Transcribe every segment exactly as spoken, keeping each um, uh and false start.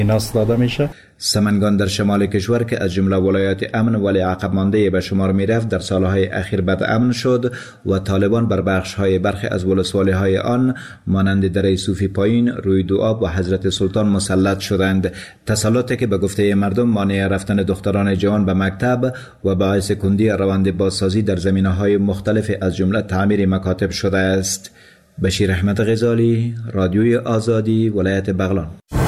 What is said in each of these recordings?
ناس داده میشه. سمنگان در شمال کشور که از جمله ولایات امن ولی عقب مانده به شمار می رفت در سالهای اخیر بد امن شد و طالبان بر بخش‌های برخی از ولسوالی‌های آن مانند دره صوفی پایین، روی دو آب و حضرت سلطان مسلط شدند. تسلطی که به گفته مردم مانع رفتن دختران جوان به مکتب و باعث کندی روند بازسازی در زمینه‌های مختلف از جمله تعمیر مکاتب شده است. بشیر احمد غزالی، رادیوی آزادی، ولایت بغلان.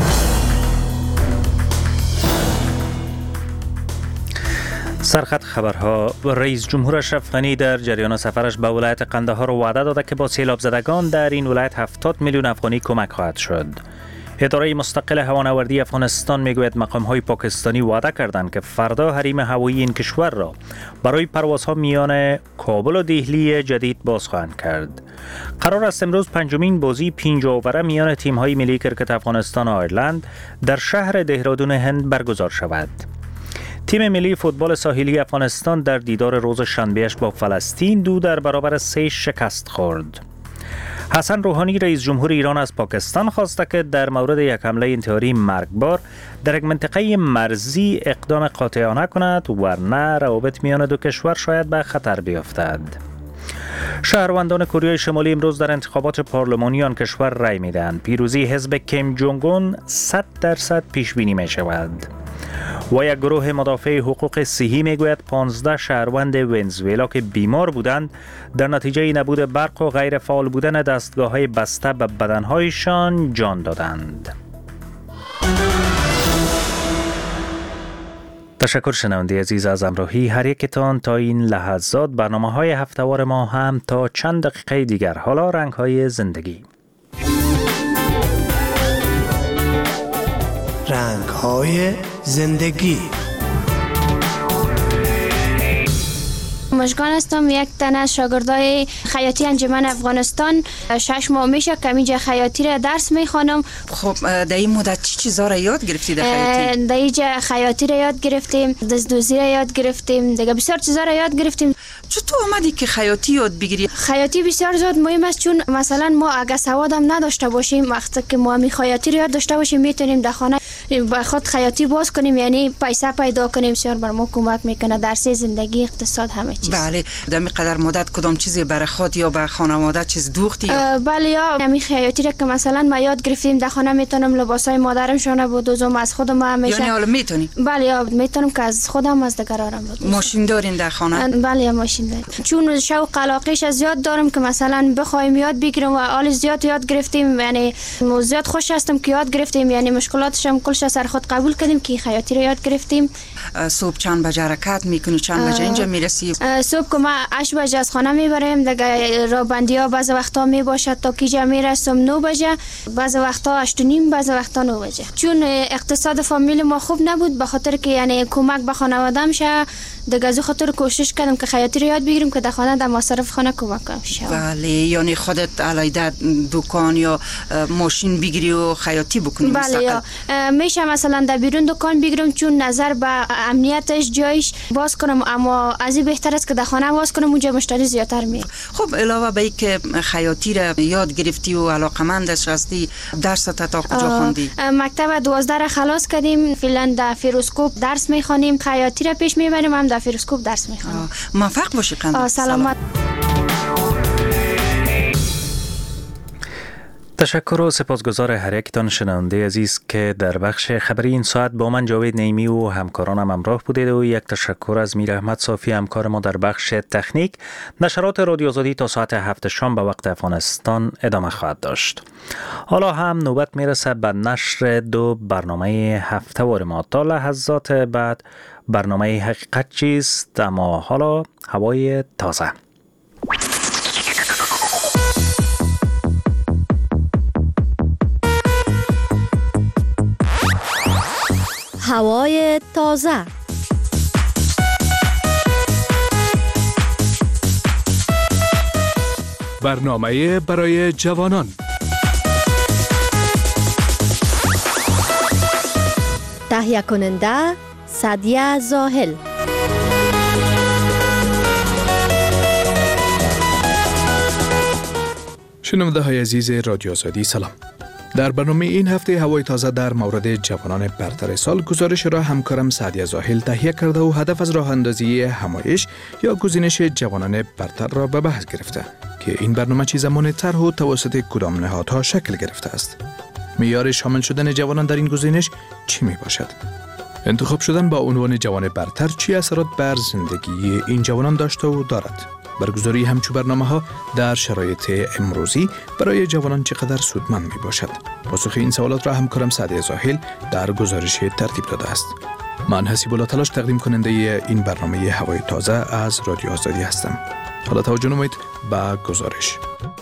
سرخط خبرها. رئیس جمهور اشرف غنی در جریان سفرش به ولایت قندهار وعده داده که با سیلاب زدگان در این ولایت هفتاد میلیون افغانی کمک خواهد شد. اداره مستقل هوانوردی افغانستان میگوید مقام‌های پاکستانی وعده کردند که فردا حریم هوایی این کشور را برای پروازها میان کابل و دهلی جدید باز خواهند کرد. قرار است امروز پنجمین بازی پنج اووره میان تیم‌های ملی کرکت افغانستان و آیرلند در شهر دهرادون هند برگزار شود. تیم ملی فوتبال ساحلی افغانستان در دیدار روز شنبهش با فلسطین دو در برابر سه شکست خورد. حسن روحانی رئیس جمهور ایران از پاکستان خواسته که در مورد یک حمله انتحاری مرگبار در یک منطقه مرزی اقدام قاطعانه کند ورنه روابط میان دو کشور شاید به خطر بیفتد. شهروندان کره شمالی امروز در انتخابات پارلمانی آن کشور رای میدهند. پیروزی حزب کیم جونگ اون صد درصد پیش بینی می شود. و یک گروه مدافع حقوق صحی میگوید پانزده شهروند ونزوئلا که بیمار بودند در نتیجه نبود برق و غیر فعال بودن دستگاه‌های بسته به بدنهایشان جان دادند. تشکر شنونده عزیز از همراهی هر یکتان تا این لحظات. برنامه‌های هفته‌وار ما هم تا چند دقیقه دیگر. حالا رنگ‌های زندگی. رنگ‌های زندگی. مشکان هستم، یک تن از شاگردای خیاطی انجمن افغانستان. شش ماه میشه که اینجا خیاطی را درس میخوانم. خب در این مدت چی چیزا را یاد گرفتی در خیاطی؟ در اینجا خیاطی را یاد گرفتیم، دستدوزی را یاد گرفتیم، دیگه بسیار چیزا را یاد گرفتیم. چطور آمدی که خیاطی یاد بگیری؟ خیاطی بسیار زیاد مهم است، چون مثلا ما اگه سواد هم نداشته باشیم، وقتی که ما می خیاطی را یاد داشته باشیم میتونیم در خانه با خود خیاطی باز کنیم، یعنی پیسه پیدا کنیم. بسیار بر ما کمک میکنه در سه زندگی، اقتصاد، همه چیز. بله. در قدر مدت کدام چیزی برای خود یا برای خانواده چیز دوختی؟ بله، یا همین خیاطی را که مثلا ما یاد گرفتیم در خانه میتونم لباسای مادرم شونه بدوزم، از خودم همیشه. یعنی حالا میتونی؟ بله، یا میتونم که از خودم از دیگرانم بدوزم. ماشین دارین در خانه؟ بله، ماشین داریم. چون شوق علاقه‌اش زیاد دارم که مثلا بخوایم یاد بگیرم و حال زیاد یاد گرفتیم، یعنی زیاد خوش هستم که یاد گرفتیم، یعنی مشکلاتش هم کلش سر خود قبول کردیم که خیاطی را یاد گرفتیم. صبح چند بجه حرکت میکنی؟ چند بجه اینجا میرسی؟ صبح که ما هشت بجه از خانه میبریم، دیگه رابندی ها بعض وقتا میباشد تا کیجا میرسم نه بجه، بعض وقتا هشت و نیم، بعض وقتا نه بجه. چون اقتصاد فامیل ما خوب نبود، به خاطر که یعنی کمک به خانواده‌ام شه، دیگه از خاطر کوشش کردم که خیاطی رو یاد بگیرم که در خانه در مصرف خانه کمک کنم. بله، یعنی خودت علیده دکان یا ماشین بگیری و خیاطی بکنی؟ بله، یا میشه مثلا در بیرون دکان بگیرم، چون نظر به امنیتش جایش باز کنم، اما از این بهتر است که در خانه باز کنم، اونجا مشتری زیادتر میاد. خب علاوه به اینکه خیاطی رو یاد گرفتی و علاقمندش هستی، درس تا کجا خوندی؟ مکتب دوازده را خلاص کردیم، فعلا در فیروسکوپ درس میخوانیم، خیاطی را پیش میبریم، هم در فیروسکوپ درس میخوانیم. موفق باشی قندم. سلامت. تشکر و سپاسگزار هر یکتان شنونده عزیز که در بخش خبری این ساعت با من جاوید نیمی و همکارانم همراه بودید و یک تشکر از میر احمد صافی همکار ما در بخش تکنیک. نشرات رادیو آزادی تا ساعت هفت شام به وقت افغانستان ادامه خواهد داشت. حالا هم نوبت میرسه به نشر دو برنامه هفته‌وار ما. تا لحظات بعد برنامه حقیقت چیست، اما حالا هوای تازه. هوای تازه. برنامه برای جوانان. تهیه کننده سعدیه زاهل. شنونده های عزیز رادیو آزادی سلام. در برنامه این هفته هوای تازه در مورد جوانان برتر سال گزارش را همکارم سعدیه زاهل تهیه کرده و هدف از راه اندازی همایش یا گزینش جوانان برتر را به بحث گرفته که این برنامه چه زمان طرح و توسط کدام نهادها شکل گرفته است. معیار شامل شدن جوانان در این گزینش چی می باشد؟ انتخاب شدن با عنوان جوان برتر چی اثرات بر زندگی این جوانان داشته و دارد؟ برگزاری همچو برنامه ها در شرایط امروزی برای جوانان چقدر سودمند می باشد؟ پاسخ این سوالات را همکارم سعدیه زاهل در گزارش ترتیب داده است. من حسیب الله تلاش تقدیم کننده این برنامه هوای تازه از رادیو آزادی هستم. حالا توجه نمایید به گزارش.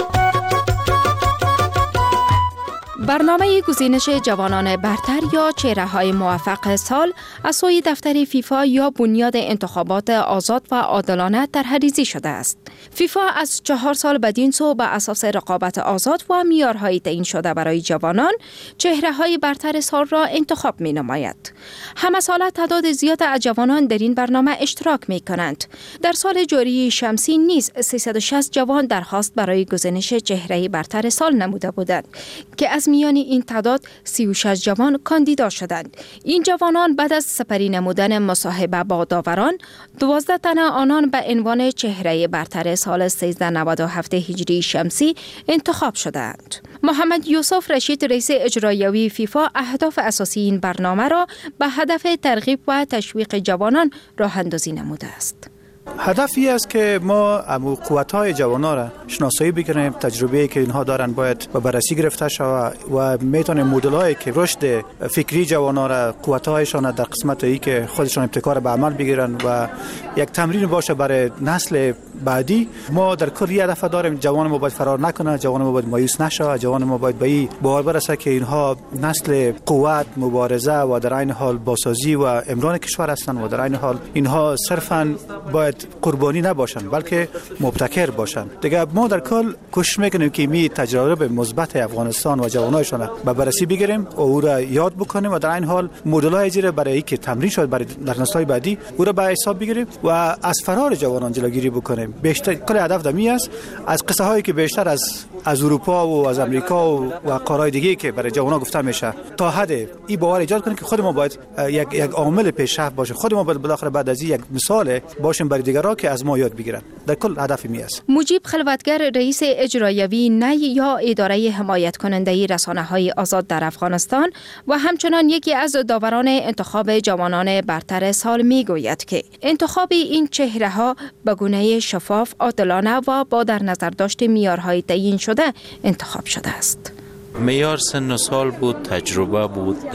برنامه گزینش جوانان برتر یا چهره‌های موفق سال از سوی دفتر فیفا یا بنیاد انتخابات آزاد و عادلانه طرح‌ریزی شده است. فیفا از چهار سال بدین سو به اساس رقابت آزاد و معیارهای تعیین شده برای جوانان چهره‌های برتر سال را انتخاب می‌نماید. همه ساله تعداد زیاد از جوانان در این برنامه اشتراک می‌کنند. در سال جاری شمسی نیز سیصد و شصت جوان درخواست برای گزینش چهره برتر سال نموده بودند که از میان این تعداد سی و شش جوان کاندیدا شدند. این جوانان بعد از سپری نمودن مصاحبه با داوران، دوازده تن آنان به عنوان چهره برتر سال سیزده نود و هفت هجری شمسی انتخاب شدند. محمد یوسف رشید رئیس اجرایی فیفا اهداف اساسی این برنامه را به هدف ترغیب و تشویق جوانان راه اندازی نموده است. هدفی است که ما امو قوت‌های جوانان را شناسایی بکنیم، تجربه‌ای که اینها دارن باید به بررسی گرفته شود و میتونه مدل‌هایی که رشد فکری جوانان را قوت‌هایشان در قسمتی که خودشان ابتکار به عمل بگیرن و یک تمرین باشه برای نسل بعدی. ما در کل یه هدف داریم، جوان ما باید فرار نکنه، جوان ما باید مایوس نشه، جوان ما باید به این باور برسه که اینها نسل قوت، مبارزه و در عین حال بازسازی و امران کشور هستند و در عین حال اینها صرفاً باید قربانی نباشن بلکه مبتکر باشن. دیگه ما در کل کوشش میکنیم که می تجربه مثبت افغانستان و جوانایشان به بررسی بگیریم و او را یاد بکنیم و در این حال مدل‌های جدید برای اینکه تمرین شد برای در نسل‌های بعدی او را به حساب بگیریم و از فرار جوانان جلوگیری بکنیم. بیشتر کل هدف دمی است از قصه هایی که بیشتر از از اروپا و از امریکا و, و قاره‌های دیگه که برای جوانان گفته میشه تا حد این باور ایجاد کنیم که خود ما باید یک یک عامل پیشرفت باشه، خود ما باید بالاخره بعد از یک مثال باشیم برای دیگران که از ما یاد بگیرن. در کل هدف می است. مجیب خلوتگر رئیس اجرایی نی یا اداره حمایت کننده رسانه‌های آزاد در افغانستان و همچنان یکی از داوران انتخاب جوانان برتر سال می گوید که انتخاب این چهره‌ها به گونه شفاف، عادلانه و با در نظر داشت معیارهای تعیین شده انتخاب شده است. معیار سن و سال بود، تجربه بود،